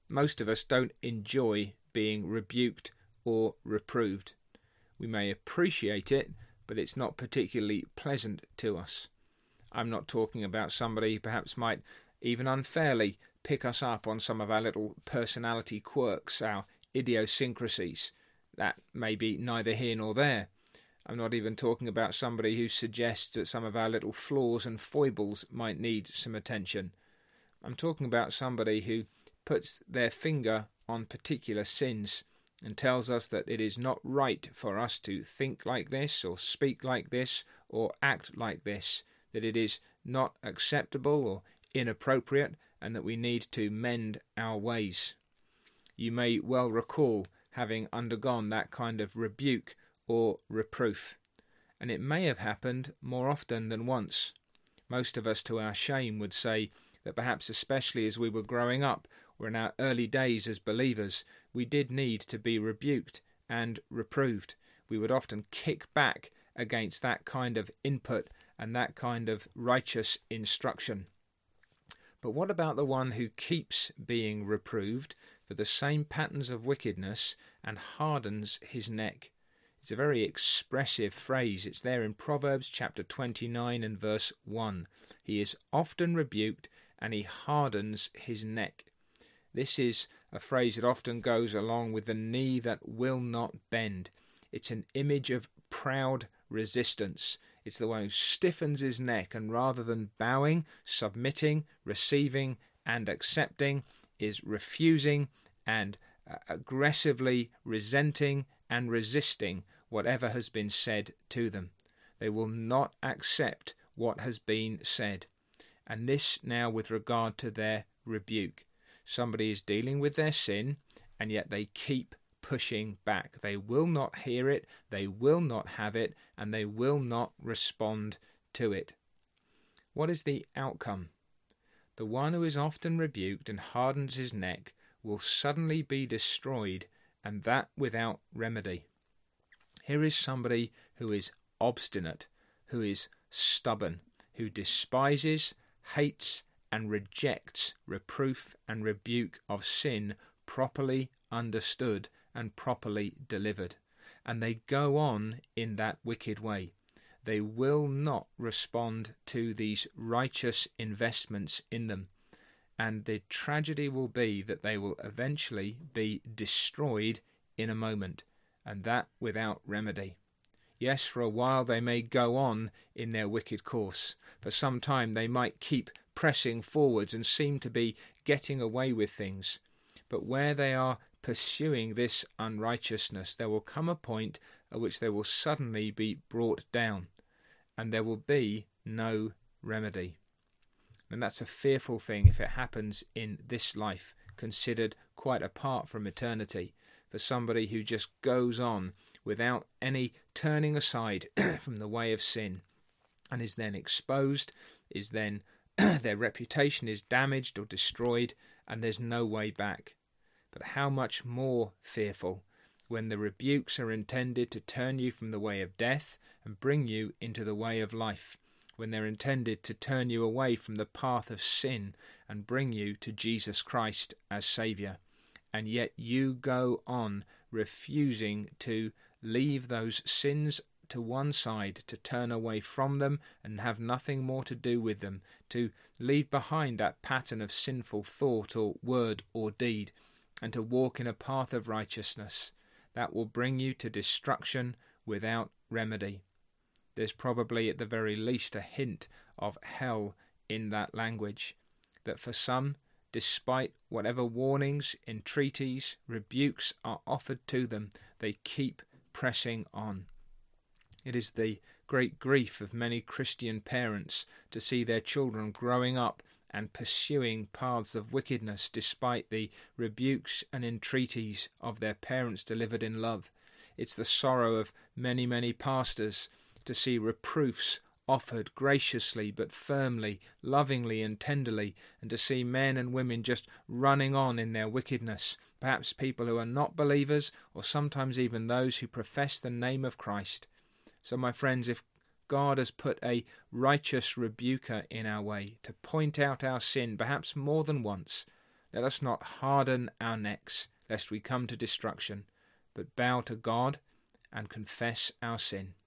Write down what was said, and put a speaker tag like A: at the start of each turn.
A: most of us don't enjoy being rebuked or reproved. We may appreciate it, but it's not particularly pleasant to us. I'm not talking about somebody who perhaps might even unfairly pick us up on some of our little personality quirks, our idiosyncrasies. That may be neither here nor there. I'm not even talking about somebody who suggests that some of our little flaws and foibles might need some attention. I'm talking about somebody who puts their finger on particular sins and tells us that it is not right for us to think like this or speak like this or act like this, that it is not acceptable or inappropriate, and that we need to mend our ways. You may well recall having undergone that kind of rebuke or reproof, and it may have happened more often than once. Most of us, to our shame, would say that perhaps especially as we were growing up or in our early days as believers, we did need to be rebuked and reproved. We would often kick back against that kind of input and that kind of righteous instruction. But what about the one who keeps being reproved for the same patterns of wickedness and hardens his neck? It's a very expressive phrase. It's there in Proverbs chapter 29 and verse 1. He is often rebuked and he hardens his neck. This is a phrase that often goes along with the knee that will not bend. It's an image of proud resistance. It's the one who stiffens his neck, and rather than bowing, submitting, receiving and accepting, is refusing and aggressively resenting and resisting whatever has been said to them. They will not accept what has been said. And this now with regard to their rebuke. Somebody is dealing with their sin, and yet they keep pushing back. They will not hear it, they will not have it, and they will not respond to it. What is the outcome? The one who is often rebuked and hardens his neck will suddenly be destroyed, and that without remedy. Here is somebody who is obstinate, who is stubborn, who despises, hates, and rejects reproof and rebuke of sin properly understood and properly delivered. And they go on in that wicked way. They will not respond to these righteous investments in them. And the tragedy will be that they will eventually be destroyed in a moment, and that without remedy. Yes, for a while they may go on in their wicked course. For some time they might keep pressing forwards and seem to be getting away with things. But where they are pursuing this unrighteousness, there will come a point at which they will suddenly be brought down, and there will be no remedy. And that's a fearful thing if it happens in this life, considered quite apart from eternity, for somebody who just goes on without any turning aside from the way of sin, and is then exposed, is then their reputation is damaged or destroyed, and there's no way back. But how much more fearful when the rebukes are intended to turn you from the way of death and bring you into the way of life, when they're intended to turn you away from the path of sin and bring you to Jesus Christ as Saviour. And yet you go on refusing to leave those sins to one side, to turn away from them and have nothing more to do with them, to leave behind that pattern of sinful thought or word or deed, and to walk in a path of righteousness that will bring you to destruction without remedy. There's probably at the very least a hint of hell in that language, that for some, despite whatever warnings, entreaties, rebukes are offered to them, they keep pressing on. It is the great grief of many Christian parents to see their children growing up and pursuing paths of wickedness despite the rebukes and entreaties of their parents delivered in love. It's the sorrow of many, many pastors to see reproofs offered graciously but firmly, lovingly and tenderly, and to see men and women just running on in their wickedness, perhaps people who are not believers, or sometimes even those who profess the name of Christ. So, my friends, if God has put a righteous rebuker in our way to point out our sin, perhaps more than once, let us not harden our necks, lest we come to destruction, but bow to God and confess our sin.